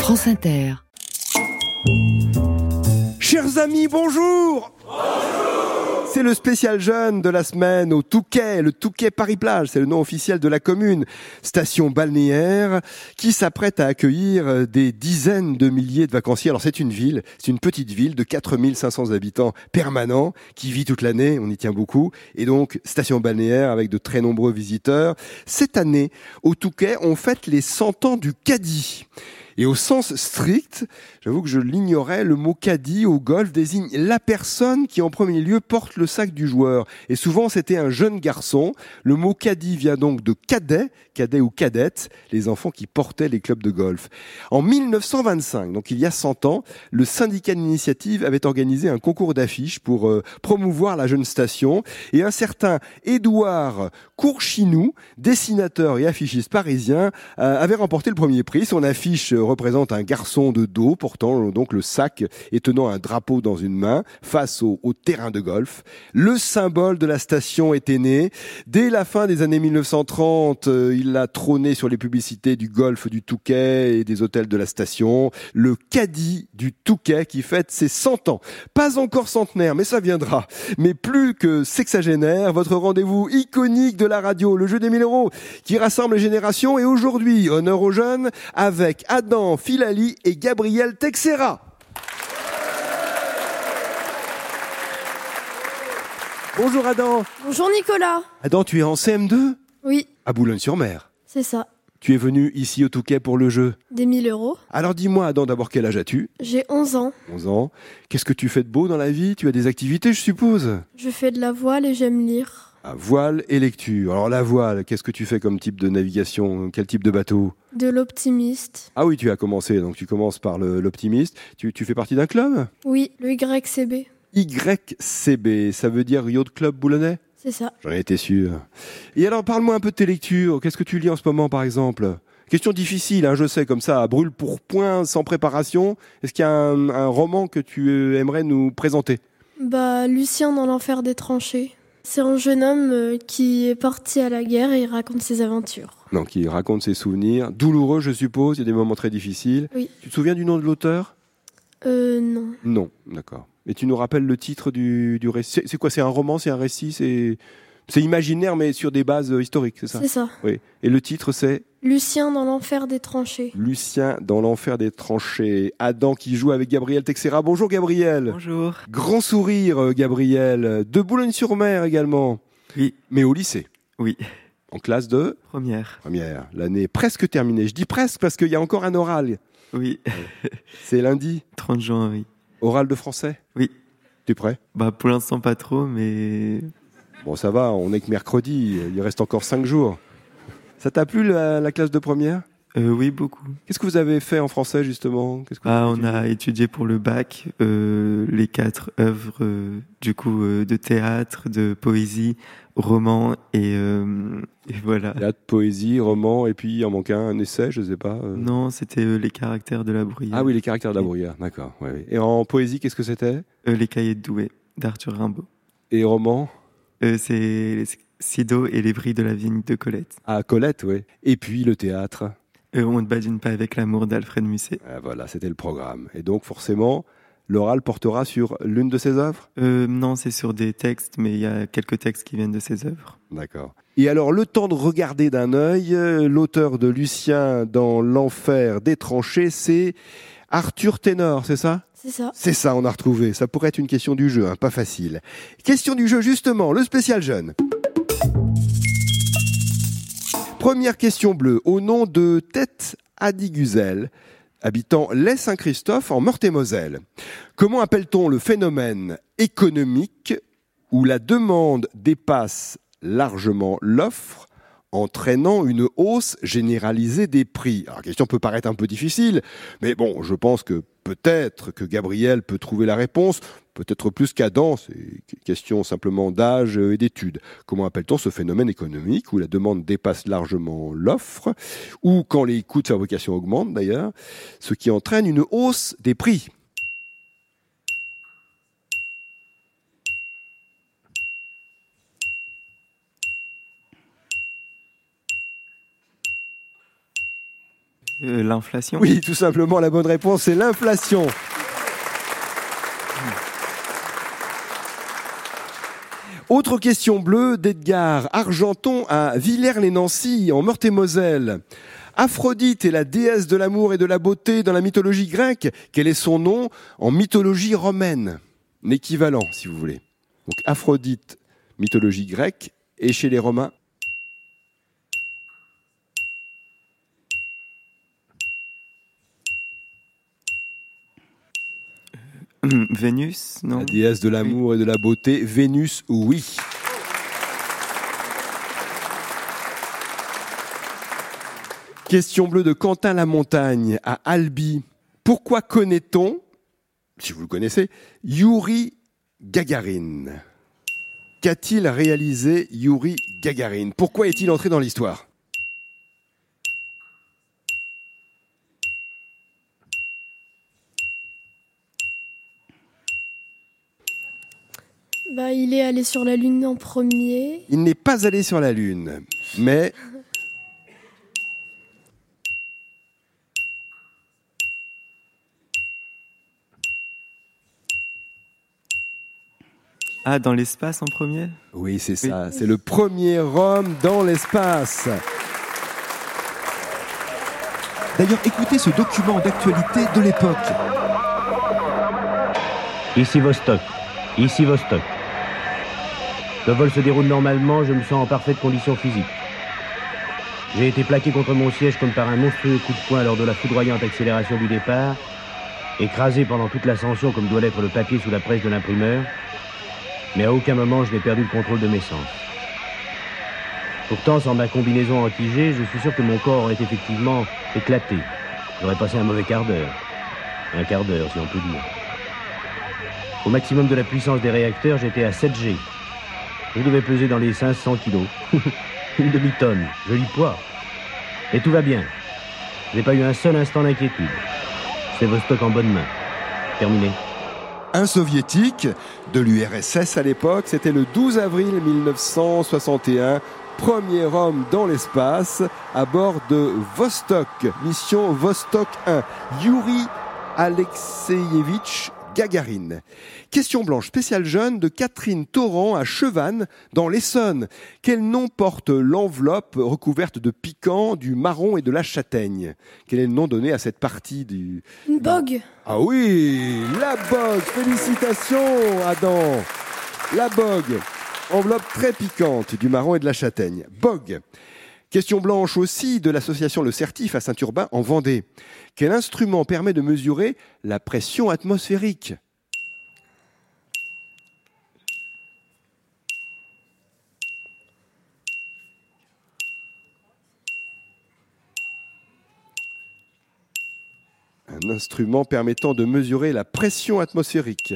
France Inter. Chers amis, bonjour. C'est le spécial jeune de la semaine au Touquet, le Touquet Paris-Plage, c'est le nom officiel de la commune, station balnéaire qui s'apprête à accueillir des dizaines de milliers de vacanciers. Alors c'est une ville, c'est une petite ville de 4500 habitants permanents qui vit toute l'année, on y tient beaucoup, et donc station balnéaire avec de très nombreux visiteurs. Cette année, au Touquet, on fête les 100 ans du caddie. Et au sens strict, j'avoue que je l'ignorais, le mot caddie au golf désigne la personne qui en premier lieu porte le sac du joueur. Et souvent c'était un jeune garçon. Le mot caddie vient donc de cadet ou cadette, les enfants qui portaient les clubs de golf. En 1925, donc il y a 100 ans, le syndicat d'initiative avait organisé un concours d'affiches pour promouvoir la jeune station. Et un certain Édouard Courchinou, dessinateur et affichiste parisien, avait remporté le premier prix. Son affiche représente un garçon de dos portant donc le sac et tenant un drapeau dans une main face au terrain de golf. Le symbole de la station était né. Dès la fin des années 1930, il a trôné sur les publicités du golf du Touquet et des hôtels de la station. Le caddie du Touquet qui fête ses 100 ans. Pas encore centenaire, mais ça viendra. Mais plus que sexagénaire, votre rendez-vous iconique de la radio, le jeu des 1000 euros, qui rassemble les générations. Et aujourd'hui, honneur aux jeunes, avec Adam Filali et Gabriel Texera. Bonjour Adam. Bonjour Nicolas. Adam, tu es en CM2 ? Oui, À Boulogne-sur-Mer. c'est ça. Tu es venu ici au Touquet pour le jeu. Des 1000 euros. Alors dis-moi Adam, d'abord quel âge as-tu ? J'ai 11 ans. 11 ans. Qu'est-ce que tu fais de beau dans la vie ? Tu as des activités, je suppose ? Je fais de la voile et j'aime lire. Voile et lecture. Alors la voile, qu'est-ce que tu fais comme type de navigation ? Quel type de bateau ? De l'optimiste. Ah oui, tu as commencé, donc tu commences par l'optimiste. Tu fais partie d'un club ? Oui, le YCB. YCB, ça veut dire Yacht Club Boulonnais ? C'est ça. J'en étais sûr. Et alors, parle-moi un peu de tes lectures. Qu'est-ce que tu lis en ce moment, par exemple ? Question difficile, je sais, comme ça, à brûle pour point, sans préparation. Est-ce qu'il y a un roman que tu aimerais nous présenter ? Lucien dans l'enfer des tranchées. C'est un jeune homme qui est parti à la guerre et il raconte ses aventures. Donc, il raconte ses souvenirs. Douloureux, je suppose. Il y a des moments très difficiles. Oui. Tu te souviens du nom de l'auteur ? Non. Non, d'accord. Et tu nous rappelles le titre du récit ? C'est quoi ? C'est un roman ? C'est un récit ? C'est imaginaire, mais sur des bases historiques, c'est ça ? C'est ça. Oui. Et le titre, c'est ? Lucien dans l'enfer des tranchées. Lucien dans l'enfer des tranchées. Adam qui joue avec Gabriel Texera. Bonjour Gabriel. Bonjour. Grand sourire Gabriel. De Boulogne-sur-Mer également. Oui. Mais au lycée. Oui. En classe de Première. première. L'année est presque terminée. Je dis presque parce qu'il y a encore un oral. Oui. C'est lundi. 30 juin, oui. Oral de français. Oui. Tu es prêt ? Pour l'instant, pas trop, mais... Bon, ça va, on est que mercredi. Il reste encore 5 jours. Ça t'a plu la classe de première ? Oui, beaucoup. Qu'est-ce que vous avez fait en français justement ? Qu'est-ce que vous avez On étudié ? a étudié pour le bac les 4 œuvres de théâtre, de poésie, roman et voilà. Théâtre, poésie, roman, et puis il en manque un essai, je sais pas. Non, c'était les caractères de la bruyère. Ah oui, les caractères de la bruyère, d'accord. Ouais, oui. Et en poésie, qu'est-ce que c'était ? Les cahiers de Douai d'Arthur Rimbaud. Et roman ? C'est Sido et les bris de la vigne de Colette. Ah, Colette, oui. Et puis le théâtre ? On ne badine pas avec l'amour d'Alfred Musset. Ah, voilà, c'était le programme. Et donc forcément, l'oral portera sur l'une de ses œuvres ? Non, c'est sur des textes, mais il y a quelques textes qui viennent de ses œuvres. D'accord. Et alors, le temps de regarder d'un œil, l'auteur de Lucien dans l'enfer des tranchées, c'est Arthur Ténor, c'est ça ? C'est ça. C'est ça, on a retrouvé. Ça pourrait être une question du jeu, pas facile. Question du jeu, justement, le spécial jeune. Première question bleue, au nom de Tête Adiguzel, habitant Les Saint-Christophe en Meurthe-et-Moselle. Comment appelle-t-on le phénomène économique où la demande dépasse largement l'offre, entraînant une hausse généralisée des prix ? Alors, la question peut paraître un peu difficile, mais bon, je pense que peut-être que Gabriel peut trouver la réponse, peut-être plus qu'Adam, c'est une question simplement d'âge et d'études. Comment appelle-t-on ce phénomène économique où la demande dépasse largement l'offre, ou quand les coûts de fabrication augmentent d'ailleurs, ce qui entraîne une hausse des prix ? L'inflation. Oui, tout simplement, la bonne réponse, c'est l'inflation. Autre question bleue d'Edgar Argenton à Villers-les-Nancy, en Meurthe-et-Moselle. Aphrodite est la déesse de l'amour et de la beauté dans la mythologie grecque. Quel est son nom en mythologie romaine? L'équivalent, si vous voulez. Donc Aphrodite, mythologie grecque, et chez les Romains? Vénus, non? La déesse de l'amour et de la beauté, Vénus, oui. Question bleue de Quentin Lamontagne à Albi. Pourquoi connaît-on, si vous le connaissez, Youri Gagarin? Qu'a-t-il réalisé Youri Gagarin? Pourquoi est-il entré dans l'histoire? Il est allé sur la Lune en premier. Il n'est pas allé sur la Lune, mais... Ah, dans l'espace en premier? Oui, c'est ça. C'est le premier homme dans l'espace. D'ailleurs, écoutez ce document d'actualité de l'époque. Ici Vostok. Ici Vostok. Le vol se déroule normalement, je me sens en parfaite condition physique. J'ai été plaqué contre mon siège comme par un monstrueux coup de poing lors de la foudroyante accélération du départ, écrasé pendant toute l'ascension comme doit l'être le papier sous la presse de l'imprimeur, mais à aucun moment je n'ai perdu le contrôle de mes sens. Pourtant, sans ma combinaison anti-G, je suis sûr que mon corps aurait effectivement éclaté. J'aurais passé un mauvais quart d'heure. Un quart d'heure, si on peut dire. Au maximum de la puissance des réacteurs, j'étais à 7G. Je devais peser dans les 500 kilos. Une demi-tonne, joli poids. Et tout va bien. Je n'ai pas eu un seul instant d'inquiétude. C'est Vostok en bonne main. Terminé. Un soviétique de l'URSS à l'époque, c'était le 12 avril 1961, premier homme dans l'espace à bord de Vostok, mission Vostok 1, Youri Alexeyevitch Gagarin. Question blanche spéciale jeune de Catherine Torrent à Chevannes, dans l'Essonne. Quel nom porte l'enveloppe recouverte de piquant, du marron et de la châtaigne? Quel est le nom donné à cette partie du... Une bogue. Ah oui, la bogue. Félicitations, Adam. La bogue. Enveloppe très piquante, du marron et de la châtaigne. Bogue. Question blanche aussi de l'association Le Certif à Saint-Urbain en Vendée. Quel instrument permet de mesurer la pression atmosphérique? Un instrument permettant de mesurer la pression atmosphérique.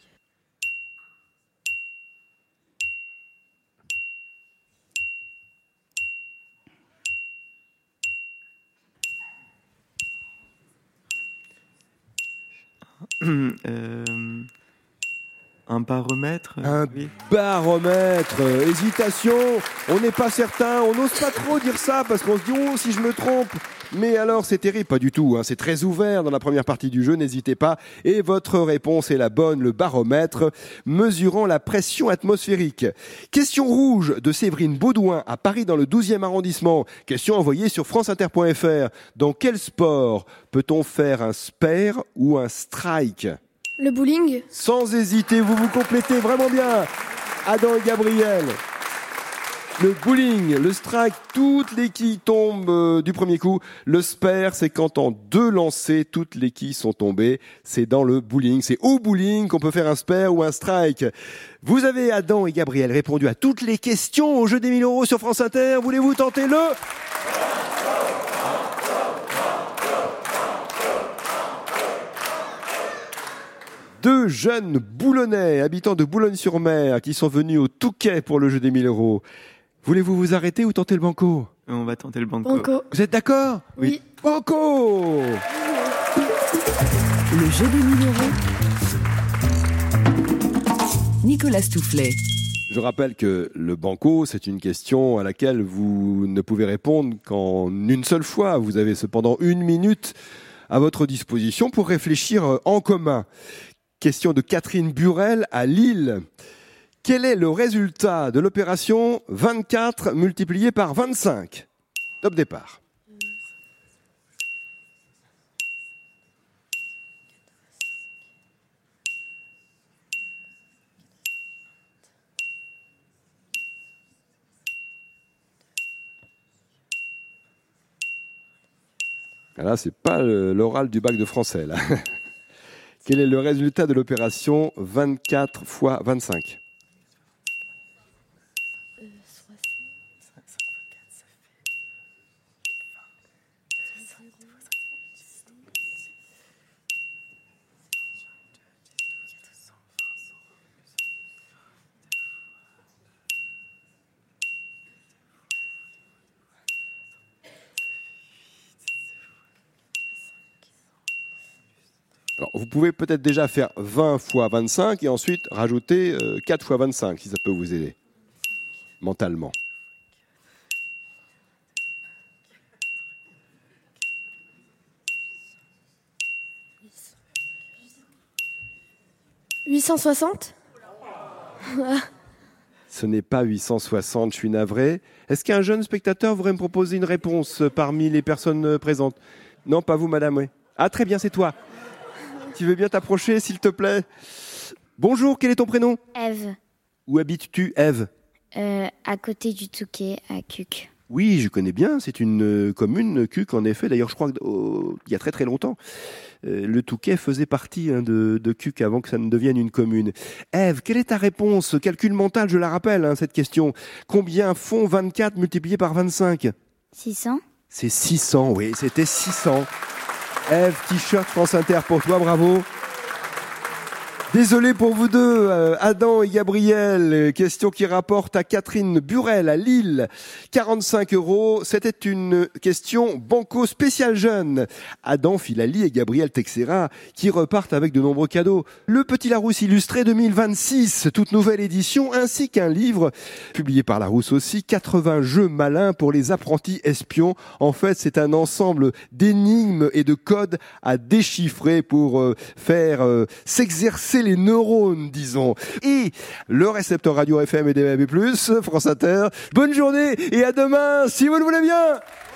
Un baromètre? Un Oui. baromètre. Hésitation, on n'est pas certain, on n'ose pas trop dire ça parce qu'on se dit oh si je me trompe. Mais alors c'est terrible, pas du tout, hein. C'est très ouvert dans la première partie du jeu, n'hésitez pas. Et votre réponse est la bonne, le baromètre mesurant la pression atmosphérique. Question rouge de Séverine Baudouin à Paris dans le 12e arrondissement. Question envoyée sur franceinter.fr. Dans quel sport peut-on faire un spare ou un strike? Le bowling. Sans hésiter, vous vous complétez vraiment bien. Adam et Gabriel. Le bowling, le strike, toutes les quilles tombent du premier coup. Le spare, c'est quand en 2 lancers, toutes les quilles sont tombées. C'est dans le bowling. C'est au bowling qu'on peut faire un spare ou un strike. Vous avez, Adam et Gabriel, répondu à toutes les questions au jeu des 1000 € sur France Inter. Voulez-vous tenter le... Deux jeunes Boulonnais, habitants de Boulogne-sur-Mer, qui sont venus au Touquet pour le jeu des 1000 €. Voulez-vous vous arrêter ou tenter le banco? On va tenter le banco. Banco. Vous êtes d'accord? Oui. Banco! Le jeu des 1000 €. Nicolas Stoufflet. Je rappelle que le banco, c'est une question à laquelle vous ne pouvez répondre qu'en une seule fois. Vous avez cependant 1 minute à votre disposition pour réfléchir en commun. Question de Catherine Burel à Lille. Quel est le résultat de l'opération 24 multiplié par 25 ? Top départ. Là, c'est pas l'oral du bac de français, là. Quel est le résultat de l'opération 24 fois 25 ? Alors, vous pouvez peut-être déjà faire 20 fois 25 et ensuite rajouter 4 fois 25, si ça peut vous aider, mentalement. « 860 » Ce n'est pas 860, je suis navré. Est-ce qu'un jeune spectateur voudrait me proposer une réponse parmi les personnes présentes ? Non, pas vous, madame, oui. Ah, très bien, c'est toi. Tu veux bien t'approcher, s'il te plaît ? Bonjour, quel est ton prénom ? Ève, Où habites-tu, Ève ? à côté du Touquet, à Cuc. Oui, je connais bien, c'est une commune, Cuc, en effet. D'ailleurs, je crois qu'il y a très très longtemps, le Touquet faisait partie de Cuc avant que ça ne devienne une commune. Ève, quelle est ta réponse ? Calcul mental, je la rappelle, cette question. Combien font 24 multiplié par 25 ? 600. C'est 600, oui, c'était 600. Ève, t-shirt France Inter pour toi, bravo. Désolé pour vous deux, Adam et Gabriel. Question qui rapporte à Catherine Burel à Lille. 45 €. C'était une question banco spéciale jeune. Adam Filali et Gabriel Texera qui repartent avec de nombreux cadeaux. Le Petit Larousse illustré 2026, toute nouvelle édition, ainsi qu'un livre publié par Larousse aussi, 80 jeux malins pour les apprentis espions. En fait, c'est un ensemble d'énigmes et de codes à déchiffrer pour faire s'exercer les neurones, disons. Et le récepteur radio FM et DAB+, France Inter. Bonne journée et à demain, si vous le voulez bien.